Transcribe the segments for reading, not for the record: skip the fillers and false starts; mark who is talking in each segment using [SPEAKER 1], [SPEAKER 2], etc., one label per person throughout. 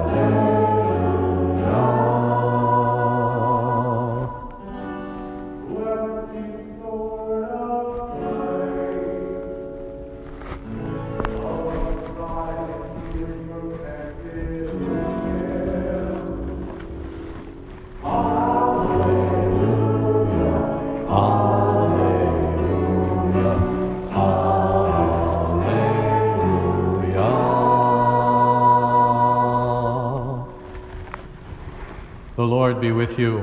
[SPEAKER 1] The Lord be with you.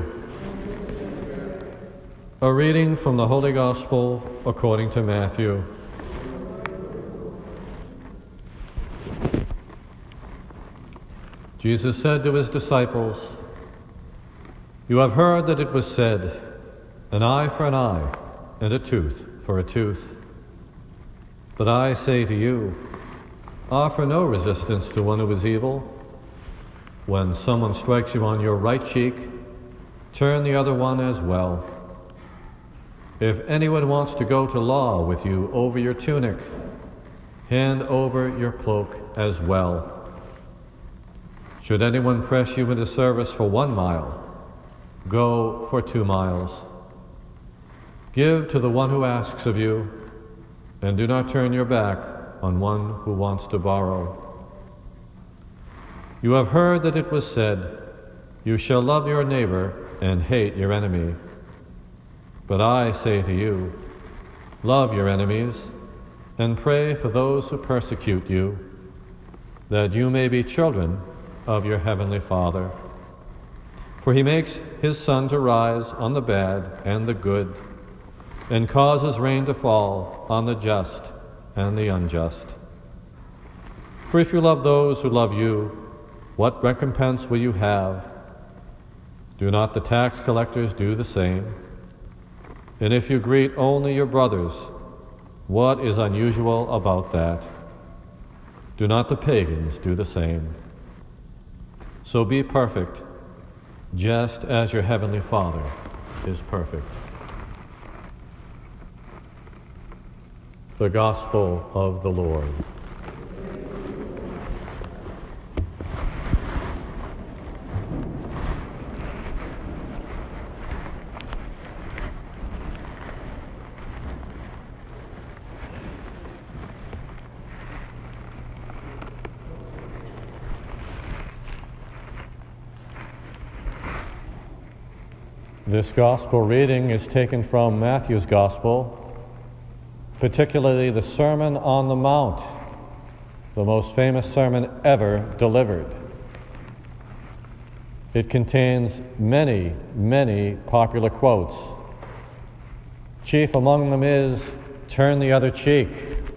[SPEAKER 1] A reading from the Holy Gospel according to Matthew. Jesus said to his disciples, "You have heard that it was said, an eye for an eye, and a tooth for a tooth. But I say to you, offer no resistance to one who is evil. When someone strikes you on your right cheek, turn the other one as well. If anyone wants to go to law with you over your tunic, hand over your cloak as well. Should anyone press you into service for 1 mile, go for 2 miles. Give to the one who asks of you, and do not turn your back on one who wants to borrow. You have heard that it was said, you shall love your neighbor and hate your enemy. But I say to you, love your enemies and pray for those who persecute you, that you may be children of your heavenly Father. For he makes his sun to rise on the bad and the good, and causes rain to fall on the just and the unjust. For if you love those who love you, what recompense will you have? Do not the tax collectors do the same? And if you greet only your brothers, what is unusual about that? Do not the pagans do the same? So be perfect, just as your heavenly Father is perfect." The Gospel of the Lord. This Gospel reading is taken from Matthew's Gospel, particularly the Sermon on the Mount, the most famous sermon ever delivered. It contains many, many popular quotes. Chief among them is, "Turn the other cheek."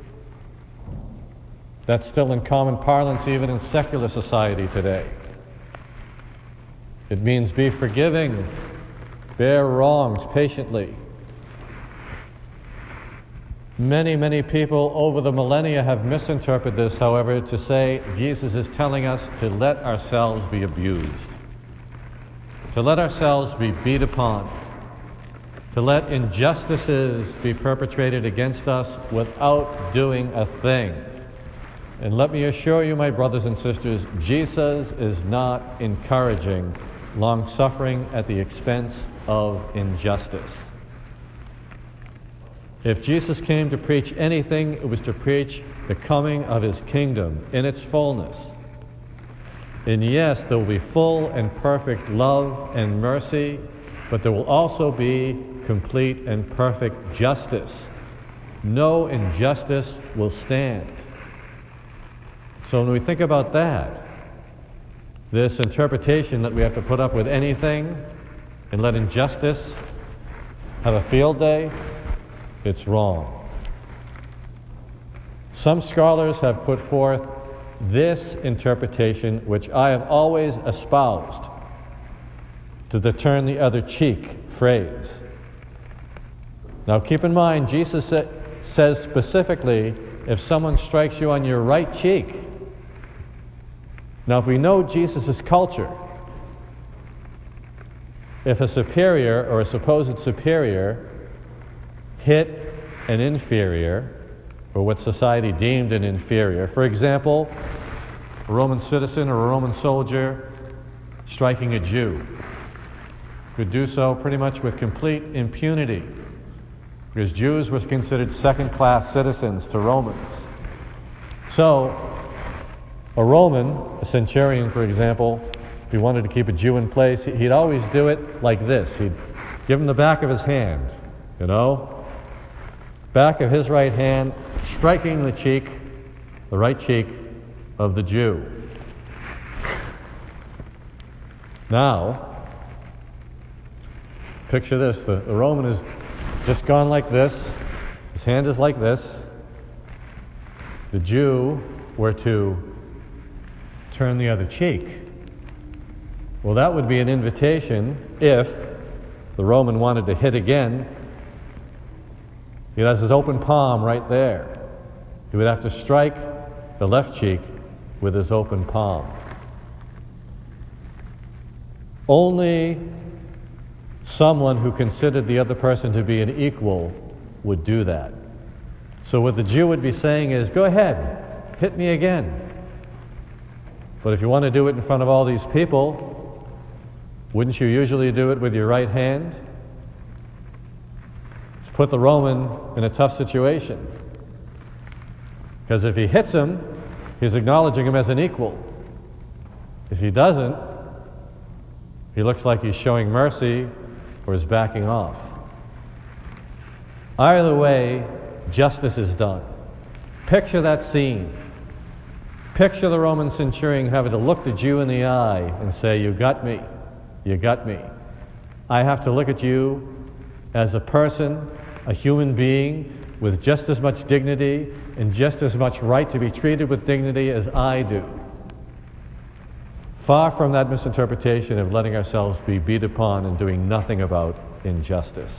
[SPEAKER 1] That's still in common parlance even in secular society today. It means be forgiving, bear wrongs patiently. Many, many people over the millennia have misinterpreted this, however, to say Jesus is telling us to let ourselves be abused, to let ourselves be beat upon, to let injustices be perpetrated against us without doing a thing. And let me assure you, my brothers and sisters, Jesus is not encouraging long-suffering at the expense of injustice. If Jesus came to preach anything, it was to preach the coming of his kingdom in its fullness. And yes, there will be full and perfect love and mercy, but there will also be complete and perfect justice. No injustice will stand. So when we think about that, this interpretation that we have to put up with anything and let injustice have a field day, it's wrong. Some scholars have put forth this interpretation, which I have always espoused, to the turn the other cheek phrase. Now keep in mind, Jesus says specifically, if someone strikes you on your right cheek. Now if we know Jesus' culture, if a superior or a supposed superior hit an inferior, or what society deemed an inferior, for example, a Roman citizen or a Roman soldier striking a Jew could do so pretty much with complete impunity, because Jews were considered second-class citizens to Romans. So, a Roman, a centurion, for example, if he wanted to keep a Jew in place, he'd always do it like this. He'd give him the back of his hand, back of his right hand, striking the right cheek of the Jew. Now, picture this. The Roman is just gone like this. His hand is like this. The Jew were to turn the other cheek. Well, that would be an invitation if the Roman wanted to hit again. He has his open palm right there. He would have to strike the left cheek with his open palm. Only someone who considered the other person to be an equal would do that. So what the Jew would be saying is, go ahead, hit me again. But if you want to do it in front of all these people, wouldn't you usually do it with your right hand? It's put the Roman in a tough situation. Because if he hits him, he's acknowledging him as an equal. If he doesn't, he looks like he's showing mercy or is backing off. Either way, justice is done. Picture that scene. Picture the Roman centurion having to look the Jew in the eye and say, you got me, you got me. I have to look at you as a person, a human being, with just as much dignity and just as much right to be treated with dignity as I do. Far from that misinterpretation of letting ourselves be beat upon and doing nothing about injustice.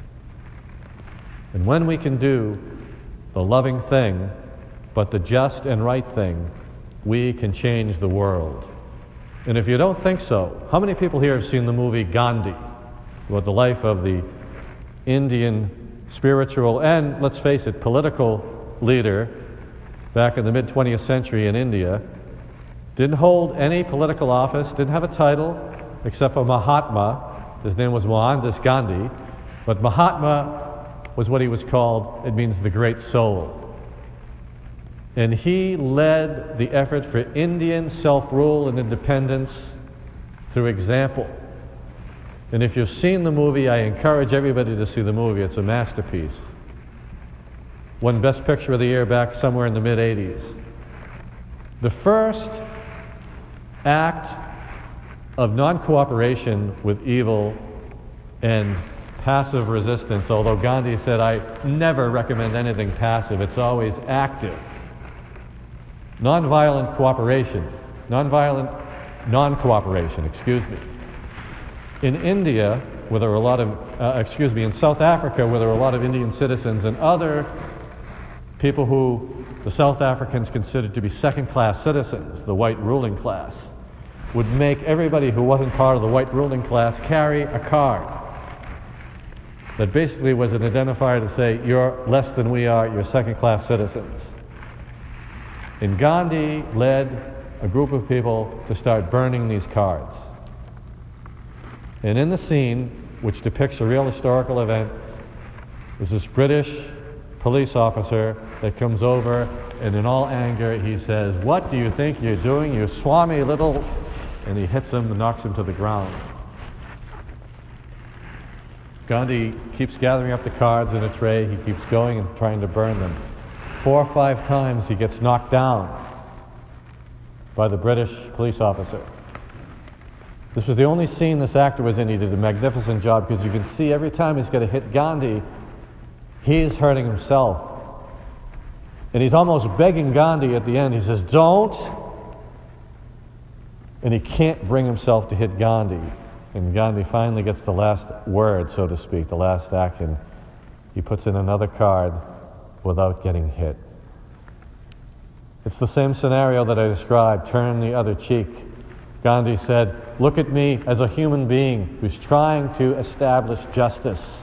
[SPEAKER 1] And when we can do the loving thing, but the just and right thing, we can change the world. And if you don't think so, how many people here have seen the movie Gandhi, about the life of the Indian spiritual and, let's face it, political leader back in the mid-20th century in India? Didn't hold any political office, didn't have a title except for Mahatma. His name was Mohandas Gandhi, but Mahatma was what he was called. It means the great soul. And he led the effort for Indian self-rule and independence through example. And if you've seen the movie, I encourage everybody to see the movie. It's a masterpiece. Won Best Picture of the Year back somewhere in the mid-'80s. The first act of non-cooperation with evil and passive resistance, although Gandhi said, I never recommend anything passive, it's always active. Nonviolent cooperation, non-cooperation, In India, where there were a lot of, in South Africa, where there were a lot of Indian citizens and other people who the South Africans considered to be second-class citizens, the white ruling class, would make everybody who wasn't part of the white ruling class carry a card that basically was an identifier to say, you're less than we are, you're second-class citizens. And Gandhi led a group of people to start burning these cards. And in the scene, which depicts a real historical event, there's this British police officer that comes over, and in all anger he says, what do you think you're doing, you swami little... And he hits him and knocks him to the ground. Gandhi keeps gathering up the cards in a tray. He keeps going and trying to burn them. 4 or 5 times he gets knocked down by the British police officer. This was the only scene this actor was in. He did a magnificent job, because you can see every time he's going to hit Gandhi, he's hurting himself. And he's almost begging Gandhi at the end. He says, don't. And he can't bring himself to hit Gandhi. And Gandhi finally gets the last word, so to speak, the last action. He puts in another card without getting hit. It's the same scenario that I described, turn the other cheek. Gandhi said, look at me as a human being who's trying to establish justice.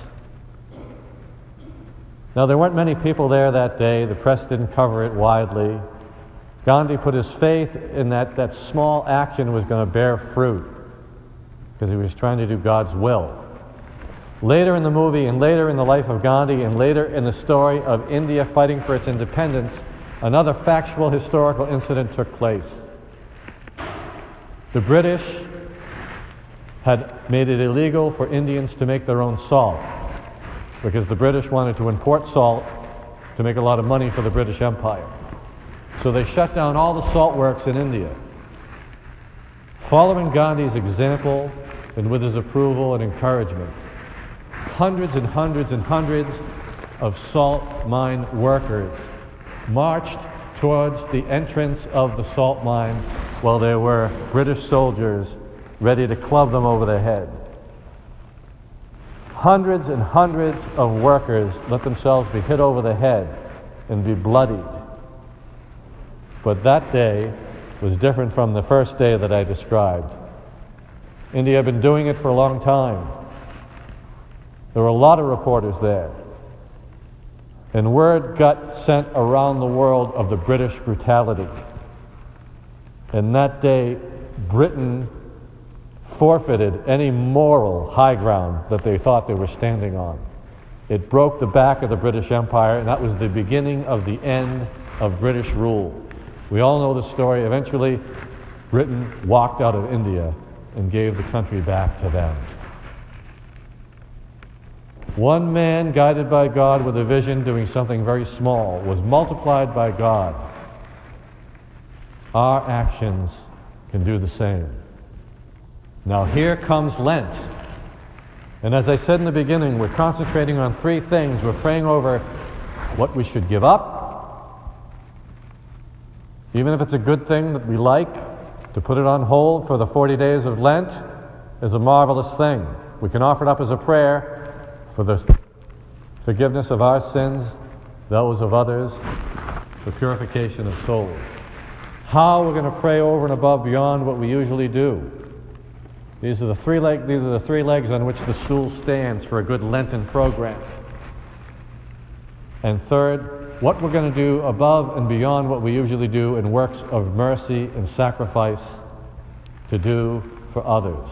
[SPEAKER 1] Now, there weren't many people there that day. The press didn't cover it widely. Gandhi put his faith in that small action was going to bear fruit because he was trying to do God's will. Later in the movie, and later in the life of Gandhi, and later in the story of India fighting for its independence, another factual historical incident took place. The British had made it illegal for Indians to make their own salt because the British wanted to import salt to make a lot of money for the British Empire. So they shut down all the salt works in India. Following Gandhi's example and with his approval and encouragement, hundreds and hundreds and hundreds of salt mine workers marched towards the entrance of the salt mine while there were British soldiers ready to club them over the head. Hundreds and hundreds of workers let themselves be hit over the head and be bloodied. But that day was different from the first day that I described. India had been doing it for a long time. There were a lot of reporters there. And word got sent around the world of the British brutality. And that day, Britain forfeited any moral high ground that they thought they were standing on. It broke the back of the British Empire, and that was the beginning of the end of British rule. We all know the story. Eventually, Britain walked out of India and gave the country back to them. One man, guided by God with a vision, doing something very small, was multiplied by God. Our actions can do the same. Now here comes Lent. And as I said in the beginning, we're concentrating on three things. We're praying over what we should give up, even if it's a good thing that we like. To put it on hold for the 40 days of Lent is a marvelous thing. We can offer it up as a prayer for the forgiveness of our sins, those of others, for purification of souls. How we're going to pray over and above beyond what we usually do. These are the three legs on which the stool stands for a good Lenten program. And third, what we're going to do above and beyond what we usually do in works of mercy and sacrifice to do for others.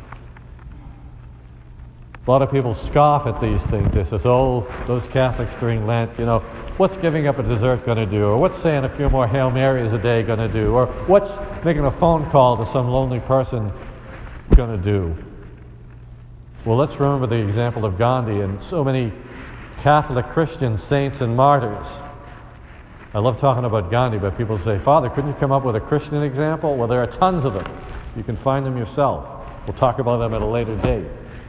[SPEAKER 1] A lot of people scoff at these things. They say, oh, those Catholics during Lent, what's giving up a dessert going to do? Or what's saying a few more Hail Marys a day going to do? Or what's making a phone call to some lonely person going to do? Well, let's remember the example of Gandhi and so many Catholic Christian saints and martyrs. I love talking about Gandhi, but people say, Father, couldn't you come up with a Christian example? Well, there are tons of them. You can find them yourself. We'll talk about them at a later date.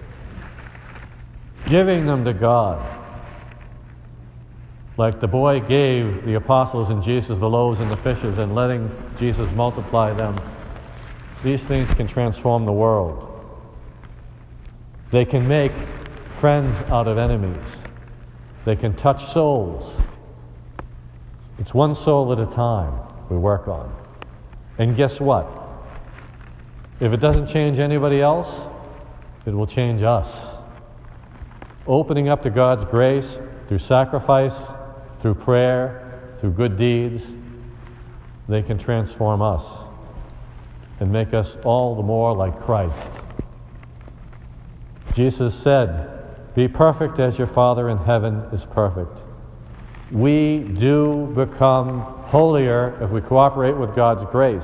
[SPEAKER 1] Giving them to God. Like the boy gave the apostles and Jesus the loaves and the fishes and letting Jesus multiply them. These things can transform the world. They can make friends out of enemies. They can touch souls. It's one soul at a time we work on. And guess what? If it doesn't change anybody else, it will change us. Opening up to God's grace through sacrifice, through prayer, through good deeds, they can transform us and make us all the more like Christ. Jesus said, "Be perfect as your Father in heaven is perfect." We do become holier if we cooperate with God's grace.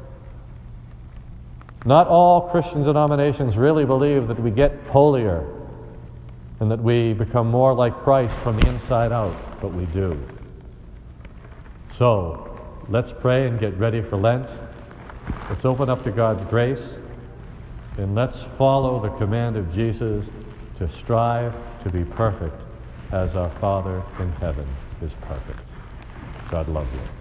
[SPEAKER 1] Not all Christian denominations really believe that we get holier and that we become more like Christ from the inside out, but we do. So, let's pray and get ready for Lent. Let's open up to God's grace, and let's follow the command of Jesus to strive to be perfect as our Father in heaven is perfect. God love you.